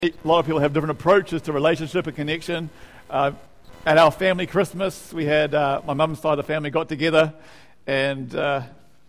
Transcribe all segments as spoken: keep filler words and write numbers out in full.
A lot of people have different approaches to relationship and connection. Uh, at our family Christmas, we had uh, my mum's side of the family got together, and uh,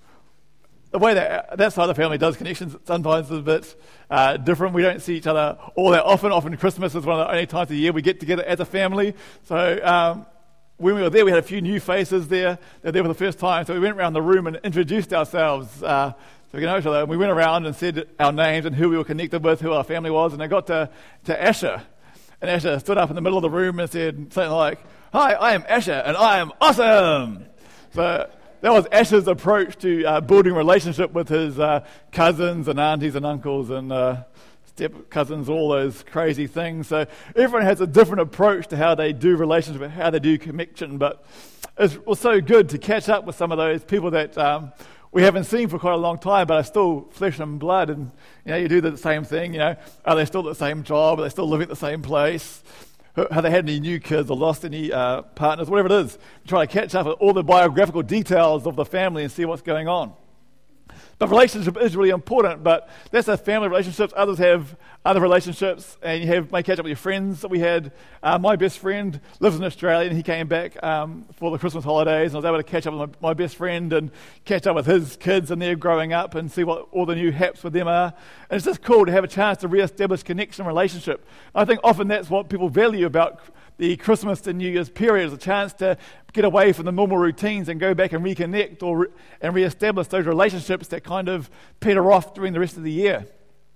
the way that that side of the family does connections sometimes is a bit uh, different. We don't see each other all that often. Often Christmas is one of the only times of the year we get together as a family. So um, when we were there, we had a few new faces there. They were there for the first time, so we went around the room and introduced ourselves. Uh, So we, know each other. And we went around and said our names and who we were connected with, who our family was, and I got to, to Asher. And Asher stood up in the middle of the room and said something like, "Hi, I am Asher, and I am awesome." So that was Asher's approach to uh, building relationship with his uh, cousins and aunties and uncles and uh, step cousins, all those crazy things. So everyone has a different approach to how they do relationship, how they do connection. But it was so good to catch up with some of those people that Um, we haven't seen for quite a long time, but are still flesh and blood, and you know, you do the same thing. You know, are they still at the same job? Are they still living at the same place? Have they had any new kids or lost any uh, partners? Whatever it is, try to catch up with all the biographical details of the family and see what's going on. But relationship is really important, but that's our family relationships. Others have other relationships, and you have may catch up with your friends that we had. Uh, my best friend lives in Australia, and he came back um, for the Christmas holidays, and I was able to catch up with my, my best friend and catch up with his kids, and they're growing up, and see what all the new haps with them are. And it's just cool to have a chance to re-establish connection and relationship. I think often that's what people value about the Christmas and New Year's period, is a chance to get away from the normal routines and go back and reconnect or re- and re-establish those relationships that kind of peter off during the rest of the year.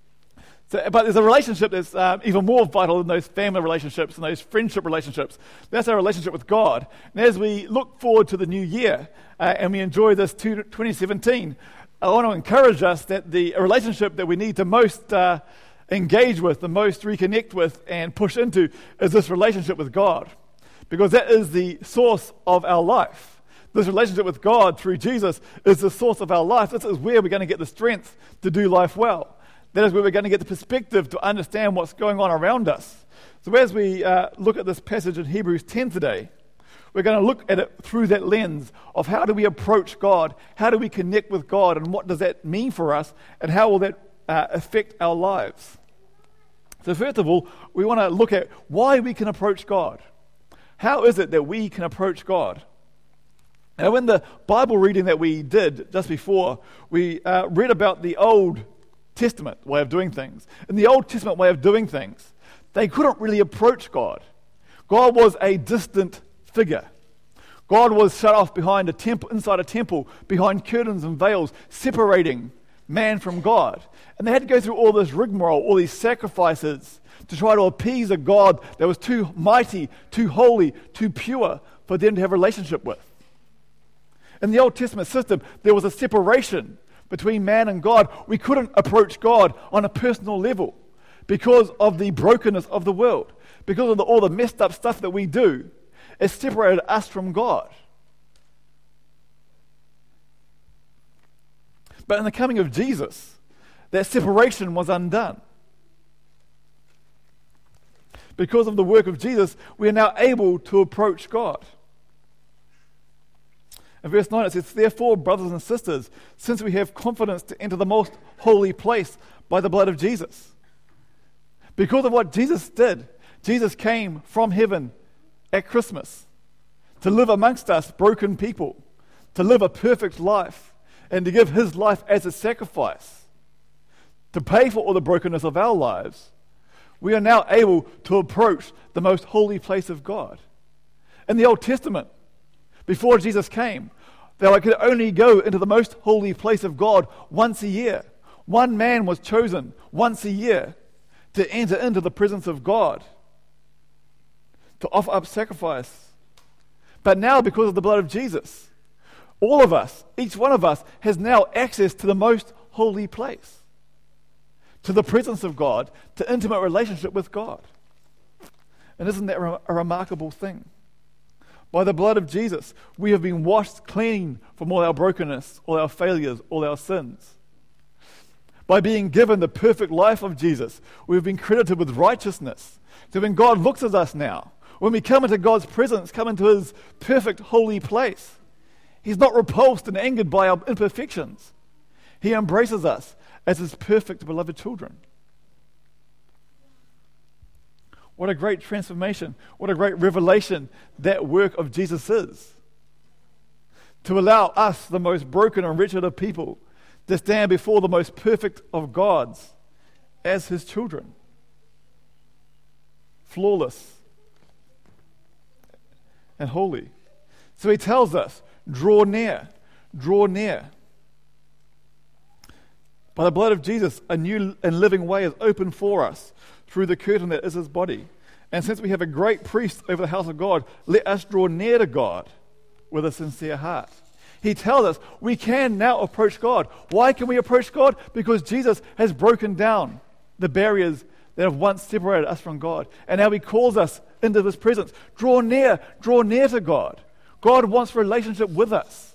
So, but there's a relationship that's um, even more vital than those family relationships and those friendship relationships. That's our relationship with God. And as we look forward to the new year uh, and we enjoy this twenty seventeen, I want to encourage us that the relationship that we need to most uh, engage with, the most reconnect with and push into is this relationship with God, because that is the source of our life. This relationship with God through Jesus is the source of our life. This is where we're going to get the strength to do life well. That is where we're going to get the perspective to understand what's going on around us. So as we uh, look at this passage in Hebrews ten today, we're going to look at it through that lens of how do we approach God, how do we connect with God, and what does that mean for us, and how will that Uh, affect our lives. So first of all, we want to look at why we can approach God. How is it that we can approach God? Now, in the Bible reading that we did just before, we uh, read about the Old Testament way of doing things. In the Old Testament way of doing things, they couldn't really approach God. God was a distant figure. God was shut off behind a temple, inside a temple, behind curtains and veils, separating man from God. And they had to go through all this rigmarole, all these sacrifices to try to appease a God that was too mighty, too holy, too pure for them to have a relationship with. In the Old Testament system, there was a separation between man and God. We couldn't approach God on a personal level because of the brokenness of the world, because of the, all the messed up stuff that we do. It separated us from God. But in the coming of Jesus, that separation was undone. Because of the work of Jesus, we are now able to approach God. In verse nine it says, "Therefore, brothers and sisters, since we have confidence to enter the most holy place by the blood of Jesus." Because of what Jesus did, Jesus came from heaven at Christmas to live amongst us broken people, to live a perfect life, and to give his life as a sacrifice, to pay for all the brokenness of our lives. We are now able to approach the most holy place of God. In the Old Testament, before Jesus came, they could only go into the most holy place of God once a year. One man was chosen once a year to enter into the presence of God, to offer up sacrifice. But now, because of the blood of Jesus, all of us, each one of us, has now access to the most holy place, to the presence of God, to intimate relationship with God. And isn't that a remarkable thing? By the blood of Jesus, we have been washed clean from all our brokenness, all our failures, all our sins. By being given the perfect life of Jesus, we've been credited with righteousness. So when God looks at us now, when we come into God's presence, come into his perfect holy place, he's not repulsed and angered by our imperfections. He embraces us as his perfect, beloved children. What a great transformation. What a great revelation that work of Jesus is. To allow us, the most broken and wretched of people, to stand before the most perfect of gods as his children. Flawless and holy. So he tells us, draw near, draw near. By the blood of Jesus, a new and living way is open for us through the curtain that is his body. And since we have a great priest over the house of God, let us draw near to God with a sincere heart. He tells us we can now approach God. Why can we approach God? Because Jesus has broken down the barriers that have once separated us from God. And now he calls us into his presence. Draw near, draw near to God. God wants a relationship with us.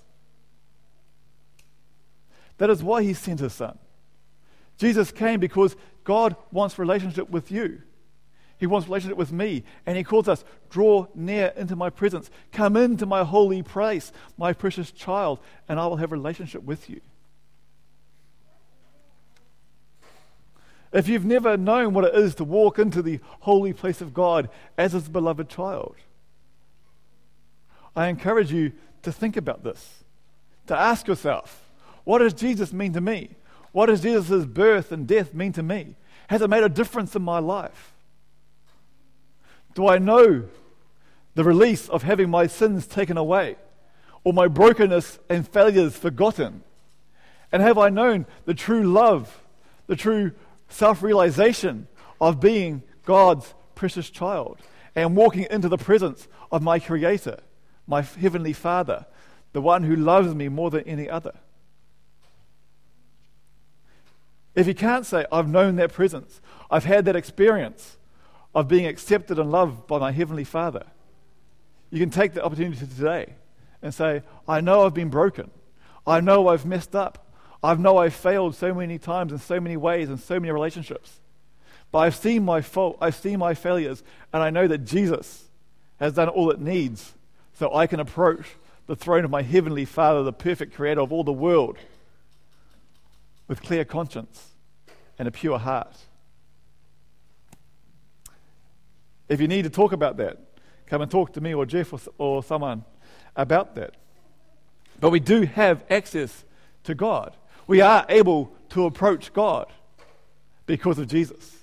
That is why he sent his son. Jesus came because God wants a relationship with you. He wants a relationship with me. And he calls us, draw near into my presence. Come into my holy place, my precious child, and I will have a relationship with you. If you've never known what it is to walk into the holy place of God as his beloved child, I encourage you to think about this, to ask yourself, what does Jesus mean to me? What does Jesus' birth and death mean to me? Has it made a difference in my life? Do I know the release of having my sins taken away, or my brokenness and failures forgotten? And have I known the true love, the true self-realization of being God's precious child and walking into the presence of my Creator, my Heavenly Father, the one who loves me more than any other? If you can't say, I've known that presence, I've had that experience of being accepted and loved by my Heavenly Father, you can take the opportunity today and say, I know I've been broken. I know I've messed up. I know I've failed so many times in so many ways in so many relationships. But I've seen my fault, I've seen my failures, and I know that Jesus has done all it needs so I can approach the throne of my Heavenly Father, the perfect creator of all the world, with clear conscience and a pure heart. If you need to talk about that, come and talk to me or Jeff or, or someone about that. But we do have access to God. We are able to approach God because of Jesus.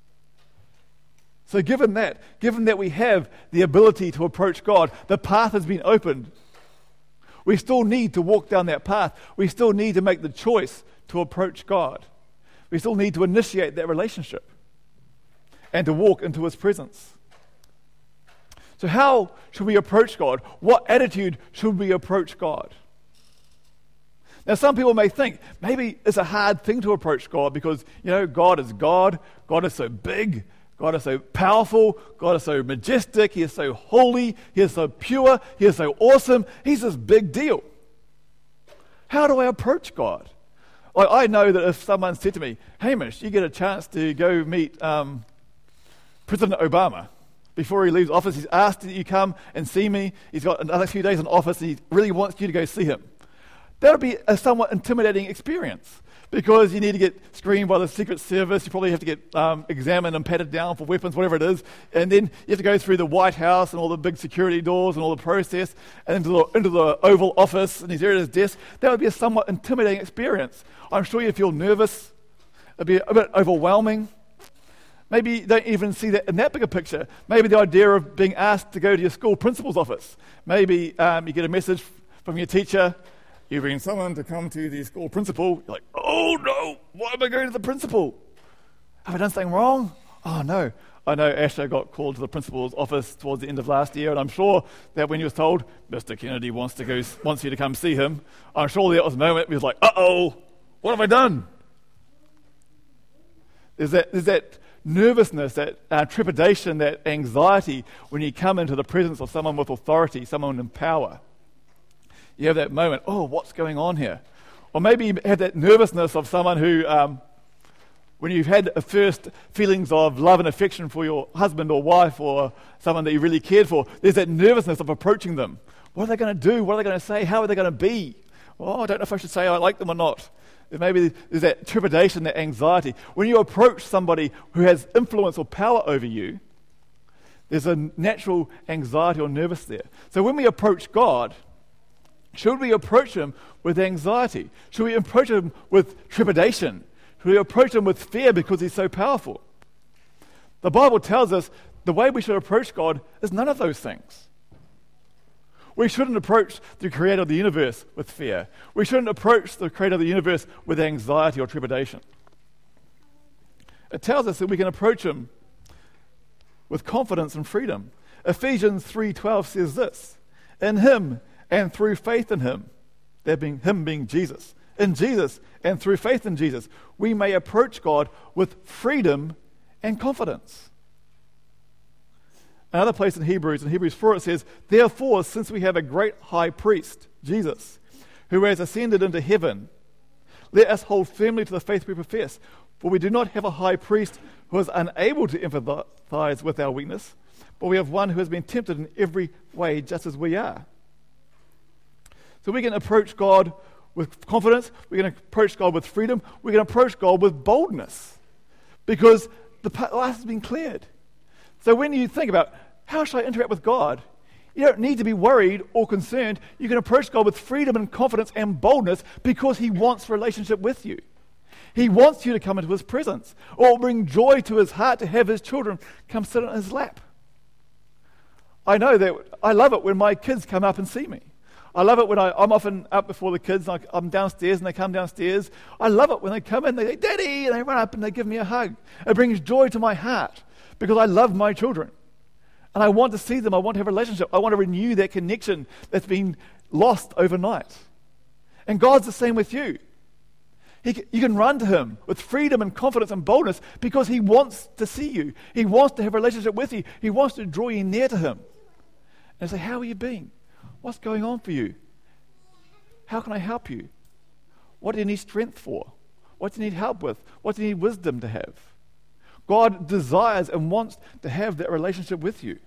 So given that, given that we have the ability to approach God, the path has been opened. We still need to walk down that path. We still need to make the choice to approach God. We still need to initiate that relationship and to walk into his presence. So how should we approach God? What attitude should we approach God? Now, some people may think maybe it's a hard thing to approach God because, you know, God is God. God is so big. God is so powerful. God is so majestic. He is so holy. He is so pure. He is so awesome. He's this big deal. How do I approach God? Like, I know that if someone said to me, Hamish, you get a chance to go meet um, President Obama before he leaves office. He's asked that you come and see me. He's got another few days in office and he really wants you to go see him. That would be a somewhat intimidating experience because you need to get screened by the Secret Service. You probably have to get um, examined and patted down for weapons, whatever it is. And then you have to go through the White House and all the big security doors and all the process and into the, into the Oval Office and he's there at his desk. That would be a somewhat intimidating experience. I'm sure you feel nervous. It would be a bit overwhelming. Maybe you don't even see that in that bigger picture. Maybe the idea of being asked to go to your school principal's office. Maybe um, you get a message from your teacher, you've been summoned to come to the school principal. You're like, oh no, why am I going to the principal? Have I done something wrong? Oh no. I know Asher got called to the principal's office towards the end of last year, and I'm sure that when he was told, Mister Kennedy wants to go, wants you to come see him, I'm sure that was a moment he was like, uh-oh, what have I done? There's that, there's that nervousness, that uh, trepidation, that anxiety when you come into the presence of someone with authority, someone in power. You have that moment, oh, what's going on here? Or maybe you have that nervousness of someone who, um, when you've had a first feelings of love and affection for your husband or wife or someone that you really cared for, there's that nervousness of approaching them. What are they going to do? What are they going to say? How are they going to be? Oh, I don't know if I should say I like them or not. Maybe there's that trepidation, that anxiety. When you approach somebody who has influence or power over you, There's a natural anxiety or nervous there. So when we approach God, should we approach him with anxiety? Should we approach him with trepidation? Should we approach him with fear because he's so powerful? The Bible tells us the way we should approach God is none of those things. We shouldn't approach the creator of the universe with fear. We shouldn't approach the creator of the universe with anxiety or trepidation. It tells us that we can approach him with confidence and freedom. Ephesians three twelve says this, in him and through faith in him, that being him being Jesus, in Jesus and through faith in Jesus, we may approach God with freedom and confidence. Another place in Hebrews, in Hebrews four, it says, therefore, since we have a great high priest, Jesus, who has ascended into heaven, let us hold firmly to the faith we profess. For we do not have a high priest who is unable to empathize with our weakness, but we have one who has been tempted in every way just as we are. So we can approach God with confidence, we can approach God with freedom, we can approach God with boldness, because the path has been cleared. So when you think about, how should I interact with God? You don't need to be worried or concerned. You can approach God with freedom and confidence and boldness because he wants a relationship with you. He wants you to come into his presence, or it will bring joy to his heart to have his children come sit on his lap. I know that I love it when my kids come up and see me. I love it when I, I'm often up before the kids, and I, I'm downstairs and they come downstairs. I love it when they come in, they say, Daddy, and they run up and they give me a hug. It brings joy to my heart because I love my children. And I want to see them, I want to have a relationship. I want to renew that connection that's been lost overnight. And God's the same with you. He, you can run to him with freedom and confidence and boldness because he wants to see you. He wants to have a relationship with you. He wants to draw you near to him. And say, how are you being? What's going on for you? How can I help you? What do you need strength for? What do you need help with? What do you need wisdom to have? God desires and wants to have that relationship with you.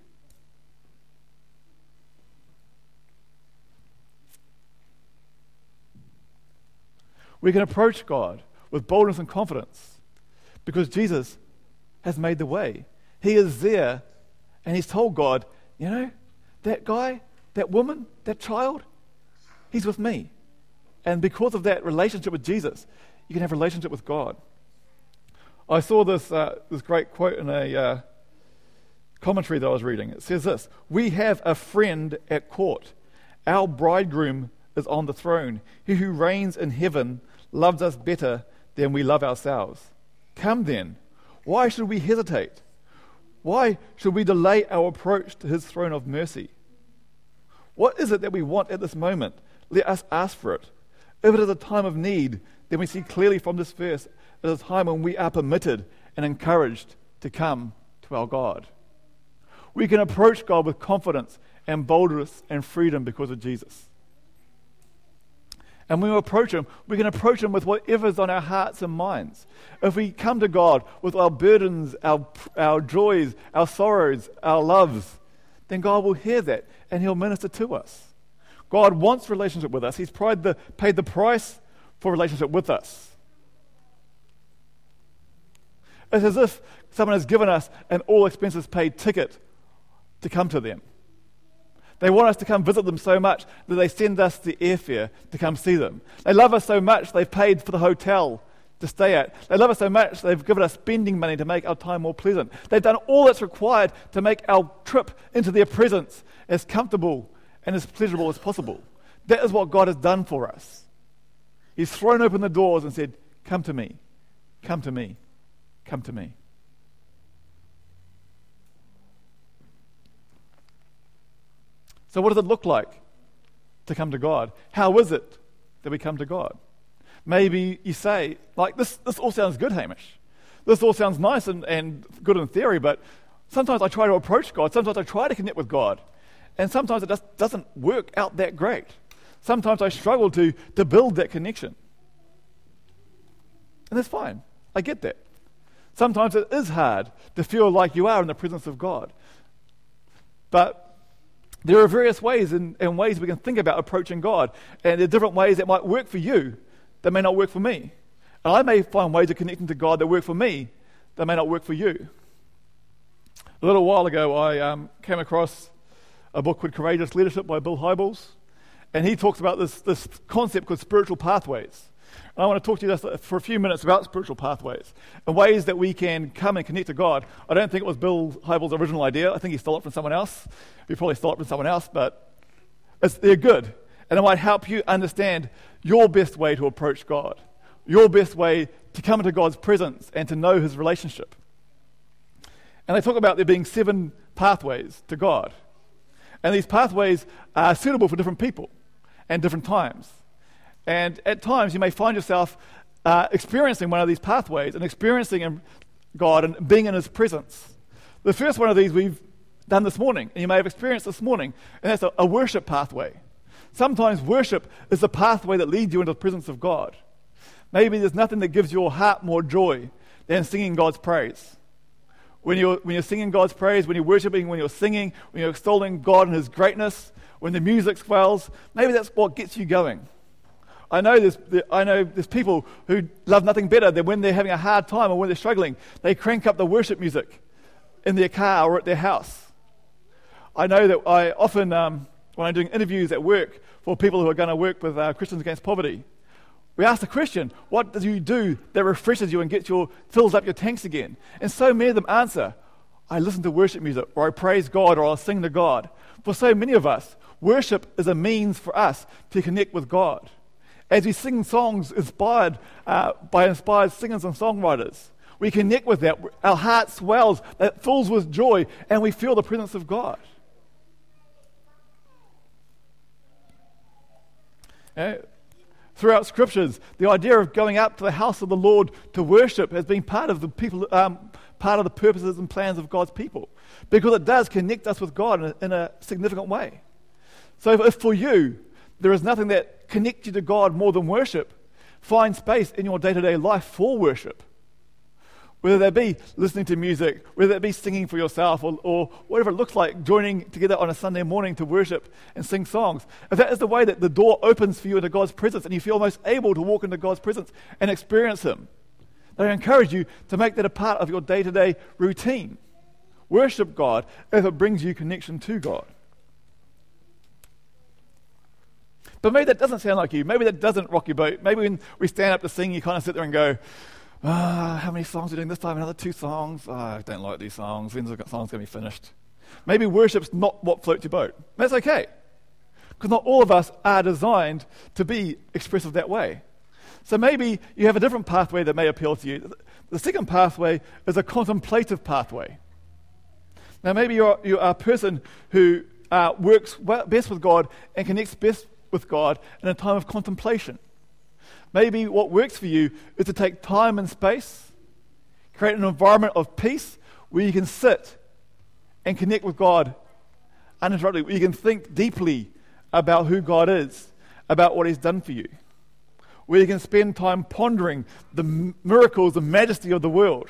We can approach God with boldness and confidence because Jesus has made the way. He is there and he's told God, you know, that guy, that woman, that child, he's with me. And because of that relationship with Jesus, you can have a relationship with God. I saw this uh, this great quote in a uh, commentary that I was reading. It says this, we have a friend at court. Our bridegroom is on the throne. He who reigns in heaven loves us better than we love ourselves. Come then, why should we hesitate? Why should we delay our approach to his throne of mercy? What is it that we want at this moment? Let us ask for it. If it is a time of need, then we see clearly from this verse, it is a time when we are permitted and encouraged to come to our God. We can approach God with confidence and boldness and freedom because of Jesus. And when we approach him, we can approach him with whatever's on our hearts and minds. If we come to God with our burdens, our, our joys, our sorrows, our loves, then God will hear that and he'll minister to us. God wants relationship with us. He's paid the, paid the price for relationship with us. It's as if someone has given us an all expenses paid ticket to come to them. They want us to come visit them so much that they send us the airfare to come see them. They love us so much they've paid for the hotel to stay at. They love us so much they've given us spending money to make our time more pleasant. They've done all that's required to make our trip into their presence as comfortable and as pleasurable as possible. That is what God has done for us. He's thrown open the doors and said, come to me, come to me, come to me. So what does it look like to come to God? How is it that we come to God? Maybe you say, like, this this all sounds good, Hamish. This all sounds nice and, and good in theory, but sometimes I try to approach God. Sometimes I try to connect with God. And sometimes it just doesn't work out that great. Sometimes I struggle to, to build that connection. And that's fine. I get that. Sometimes it is hard to feel like you are in the presence of God. But there are various ways and, and ways we can think about approaching God. And there are different ways that might work for you that may not work for me. And I may find ways of connecting to God that work for me that may not work for you. A little while ago, I um, came across a book called Courageous Leadership by Bill Hybels, and he talks about this, this concept called spiritual pathways. And I want to talk to you just for a few minutes about spiritual pathways and ways that we can come and connect to God. I don't think it was Bill Hybels' original idea. I think he stole it from someone else. He probably stole it from someone else, but it's, they're good. And it might help you understand your best way to approach God, your best way to come into God's presence and to know his relationship. And they talk about there being seven pathways to God. And these pathways are suitable for different people and different times. And at times you may find yourself uh, experiencing one of these pathways and experiencing God and being in his presence. The first one of these we've done this morning, and you may have experienced this morning, and that's a, a worship pathway. Sometimes worship is the pathway that leads you into the presence of God. Maybe there's nothing that gives your heart more joy than singing God's praise. When you're, when you're singing God's praise, when you're worshiping, when you're singing, when you're extolling God and his greatness, when the music swells, maybe that's what gets you going. I know there's, I know there's people who love nothing better than when they're having a hard time or when they're struggling, they crank up the worship music in their car or at their house. I know that I often, um, when I'm doing interviews at work for people who are going to work with uh, Christians Against Poverty, we ask the question, what do you do that refreshes you and gets your, fills up your tanks again? And so many of them answer, I listen to worship music, or I praise God, or I'll sing to God. For so many of us, worship is a means for us to connect with God. As we sing songs inspired uh, by inspired singers and songwriters, we connect with that. Our heart swells, that fills with joy, and we feel the presence of God. Yeah. Throughout scriptures, the idea of going out to the house of the Lord to worship has been part of the people, um, part of the purposes and plans of God's people, because it does connect us with God in a, in a significant way. So, if, if for you there is nothing that connects you to God more than worship, find space in your day-to-day life for worship. Whether that be listening to music, whether that be singing for yourself, or, or whatever it looks like, joining together on a Sunday morning to worship and sing songs. If that is the way that the door opens for you into God's presence and you feel most able to walk into God's presence and experience him, then I encourage you to make that a part of your day-to-day routine. Worship God if it brings you connection to God. But maybe that doesn't sound like you. Maybe that doesn't rock your boat. Maybe when we stand up to sing, you kind of sit there and go, Ah, how many songs are we doing this time? Another two songs? Oh, I don't like these songs. When's the song's going to be finished? Maybe worship's not what floats your boat. That's okay. Because not all of us are designed to be expressive that way. So maybe you have a different pathway that may appeal to you. The second pathway is a contemplative pathway. Now maybe you're, you're a person who uh, works well, best with God and connects best with God in a time of contemplation. Maybe what works for you is to take time and space, create an environment of peace where you can sit and connect with God uninterruptedly, where you can think deeply about who God is, about what he's done for you, where you can spend time pondering the miracles, the majesty of the world.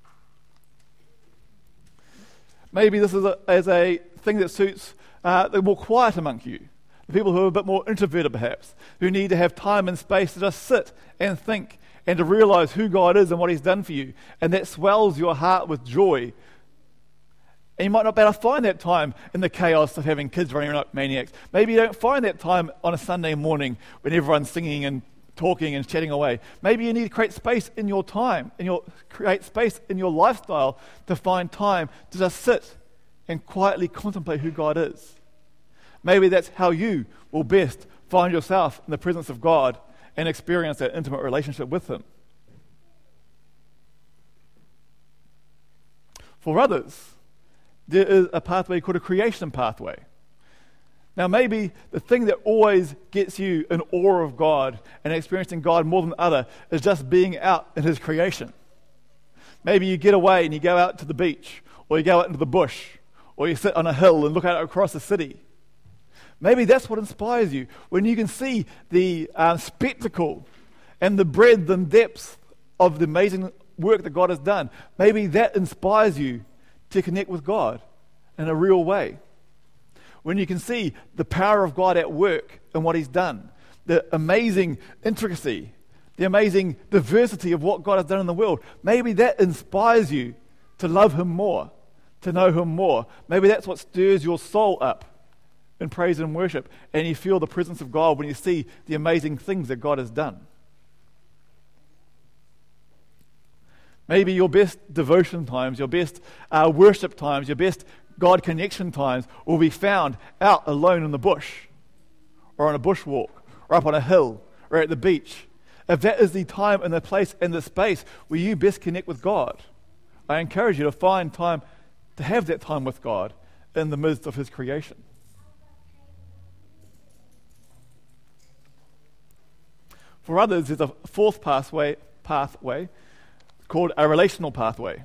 Maybe this is a, as a thing that suits uh, the more quiet among you. The people who are a bit more introverted perhaps, who need to have time and space to just sit and think and to realize who God is and what he's done for you. And that swells your heart with joy. And you might not be able to find that time in the chaos of having kids running around like maniacs. Maybe you don't find that time on a Sunday morning when everyone's singing and talking and chatting away. Maybe you need to create space in your time, in your create space in your lifestyle to find time to just sit and quietly contemplate who God is. Maybe that's how you will best find yourself in the presence of God and experience that intimate relationship with him. For others, there is a pathway called a creation pathway. Now maybe the thing that always gets you in awe of God and experiencing God more than other is just being out in his creation. Maybe you get away and you go out to the beach, or you go out into the bush, or you sit on a hill and look out across the city. Maybe that's what inspires you, when you can see the uh, spectacle and the breadth and depth of the amazing work that God has done. Maybe that inspires you to connect with God in a real way. When you can see the power of God at work and what he's done, the amazing intricacy, the amazing diversity of what God has done in the world, maybe that inspires you to love him more, to know Him more. Maybe that's what stirs your soul up in praise and worship, and you feel the presence of God when you see the amazing things that God has done. Maybe your best devotion times, your best uh, worship times, your best God connection times will be found out alone in the bush, or on a bushwalk, or up on a hill, or at the beach. If that is the time and the place and the space where you best connect with God, I encourage you to find time to have that time with God in the midst of His creation. For others, there's a fourth pathway, pathway called a relational pathway.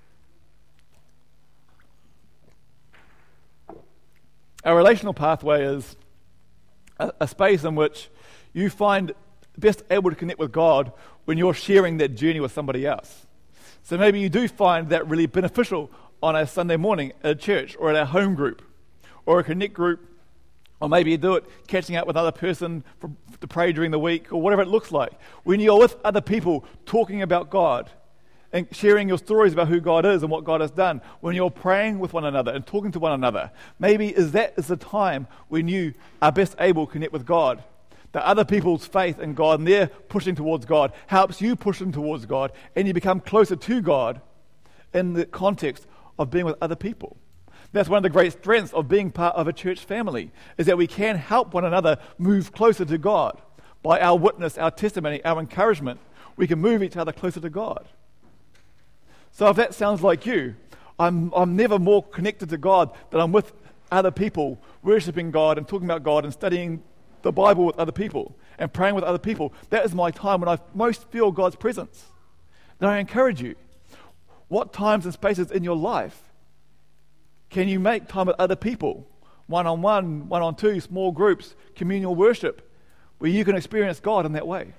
A relational pathway is a, a space in which you find best able to connect with God when you're sharing that journey with somebody else. So maybe you do find that really beneficial on a Sunday morning at a church or at a home group or a connect group, or maybe you do it catching up with another person for, to pray during the week, or whatever it looks like. When you're with other people talking about God and sharing your stories about who God is and what God has done, when you're praying with one another and talking to one another, maybe is that is the time when you are best able to connect with God. That other people's faith in God and their pushing towards God helps you push them towards God, and you become closer to God in the context of being with other people. That's one of the great strengths of being part of a church family, is that we can help one another move closer to God. By our witness, our testimony, our encouragement, we can move each other closer to God. So if that sounds like you, I'm, I'm never more connected to God than I'm with other people, worshiping God and talking about God and studying the Bible with other people and praying with other people. That is my time when I most feel God's presence. Then I encourage you, what times and spaces in your life can you make time with other people, one-on-one, one-on-two, small groups, communal worship, where you can experience God in that way?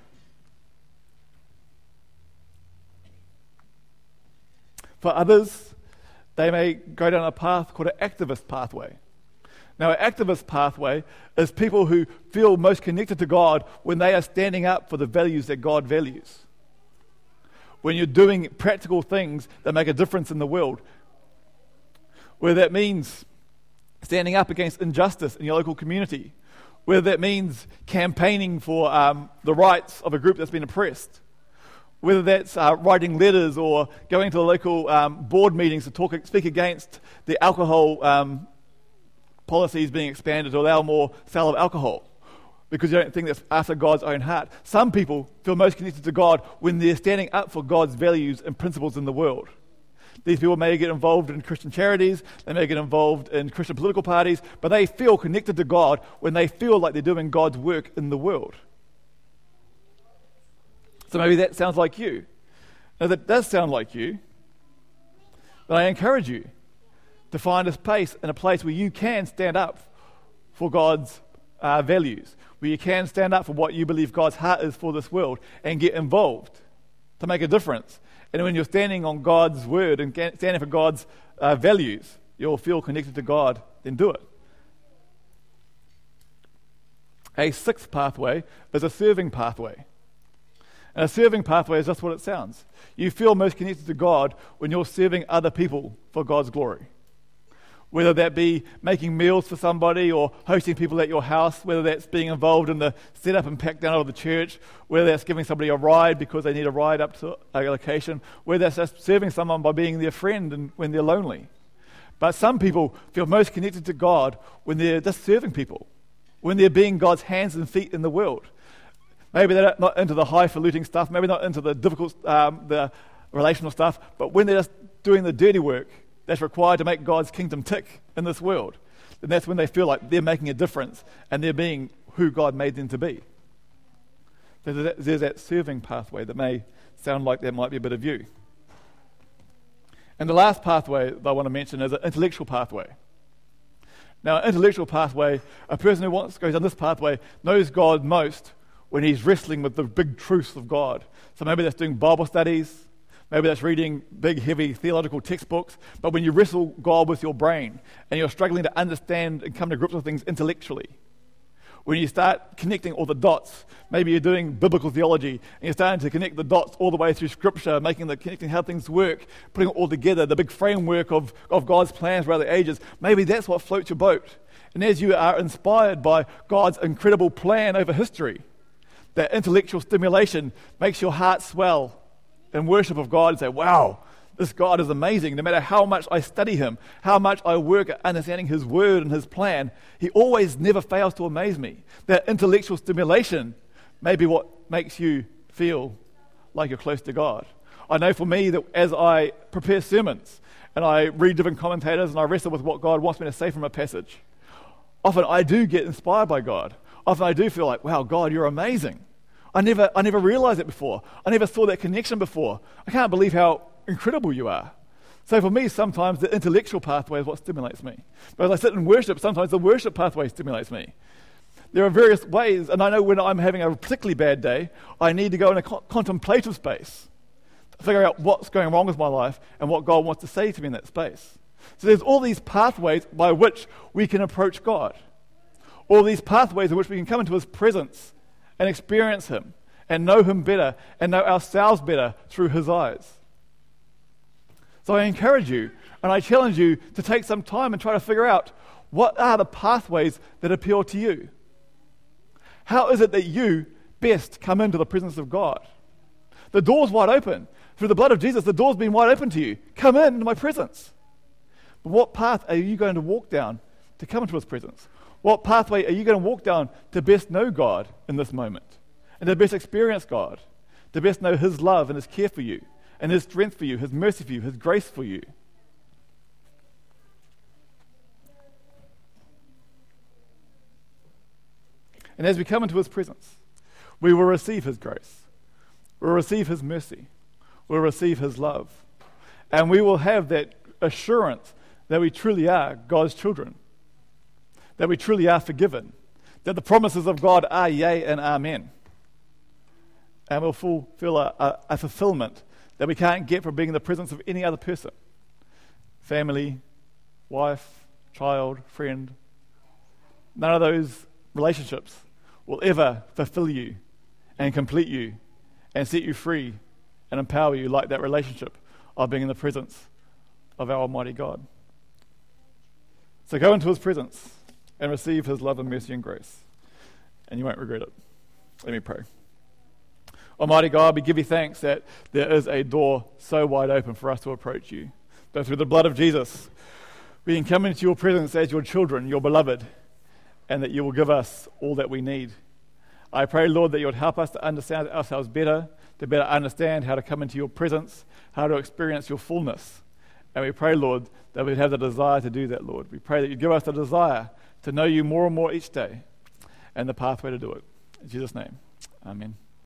For others, they may go down a path called an activist pathway. Now, an activist pathway is people who feel most connected to God when they are standing up for the values that God values. When you're doing practical things that make a difference in the world, whether that means standing up against injustice in your local community, whether that means campaigning for um, the rights of a group that's been oppressed, whether that's uh, writing letters or going to the local um, board meetings to talk, speak against the alcohol um, policies being expanded to allow more sale of alcohol, because you don't think that's after God's own heart. Some people feel most connected to God when they're standing up for God's values and principles in the world. These people may get involved in Christian charities, they may get involved in Christian political parties, but they feel connected to God when they feel like they're doing God's work in the world. So maybe that sounds like you. Now, that does sound like you, but I encourage you to find a space and a place where you can stand up for God's uh, values, where you can stand up for what you believe God's heart is for this world and get involved to make a difference. And when you're standing on God's word and standing for God's uh, values, you'll feel connected to God, then do it. A sixth pathway is a serving pathway. And a serving pathway is just what it sounds. You feel most connected to God when you're serving other people for God's glory. Whether that be making meals for somebody or hosting people at your house, whether that's being involved in the setup and pack down of the church, whether that's giving somebody a ride because they need a ride up to a location, whether that's just serving someone by being their friend and when they're lonely. But some people feel most connected to God when they're just serving people, when they're being God's hands and feet in the world. Maybe they're not into the highfalutin stuff, maybe not into the difficult, um, the relational stuff, but when they're just doing the dirty work that's required to make God's kingdom tick in this world, then that's when they feel like they're making a difference and they're being who God made them to be. There's that, there's that serving pathway that may sound like that might be a bit of you. And the last pathway that I want to mention is an intellectual pathway. Now, an intellectual pathway, a person who wants goes down this pathway knows God most when he's wrestling with the big truths of God. So maybe that's doing Bible studies, maybe that's reading big, heavy theological textbooks, but when you wrestle God with your brain and you're struggling to understand and come to grips with things intellectually, When you start connecting all the dots, maybe you're doing biblical theology, and you're starting to connect the dots all the way through Scripture, making the connecting how things work, putting it all together, the big framework of, of God's plans throughout the ages. Maybe that's what floats your boat. And as you are inspired by God's incredible plan over history, that intellectual stimulation makes your heart swell in worship of God and say, wow, this God is amazing. No matter how much I study him, how much I work at understanding his word and his plan, he always never fails to amaze me. That intellectual stimulation may be what makes you feel like you're close to God. I know for me that as I prepare sermons and I read different commentators and I wrestle with what God wants me to say from a passage, often I do get inspired by God. Often I do feel like, wow, God, you're amazing. I never, I never realized it before. I never saw that connection before. I can't believe how incredible you are. So for me, sometimes the intellectual pathway is what stimulates me. But as I sit and worship, sometimes the worship pathway stimulates me. There are various ways, and I know when I'm having a particularly bad day, I need to go in a co- contemplative space to figure out what's going wrong with my life and what God wants to say to me in that space. So there's all these pathways by which we can approach God. All these pathways in which we can come into his presence and experience him and know him better and know ourselves better through his eyes. So I encourage you and I challenge you to take some time and try to figure out what are the pathways that appeal to you. How is it that you best come into the presence of God? The door's wide open. Through the blood of Jesus, the door's been wide open to you. Come in into my presence. But what path are you going to walk down to come into his presence? What pathway are you going to walk down to best know God in this moment? And to best experience God? To best know his love and his care for you? And his strength for you, his mercy for you, his grace for you? And as we come into his presence, we will receive his grace. We'll receive his mercy. We'll receive his love. And we will have that assurance that we truly are God's children. That we truly are forgiven. That the promises of God are yea and amen. And we'll fulfill a, a, a fulfillment that we can't get from being in the presence of any other person. Family, wife, child, friend. None of those relationships will ever fulfill you and complete you and set you free and empower you like that relationship of being in the presence of our Almighty God. So go into his presence and receive his love and mercy and grace, and you won't regret it. Let me pray. Almighty God, we give you thanks that there is a door so wide open for us to approach you. That through the blood of Jesus, we can come into your presence as your children, your beloved, and that you will give us all that we need. I pray, Lord, that you would help us to understand ourselves better, to better understand how to come into your presence, how to experience your fullness. And we pray, Lord, that we'd have the desire to do that, Lord. We pray that you give us the desire to know you more and more each day and the pathway to do it. In Jesus' name, amen.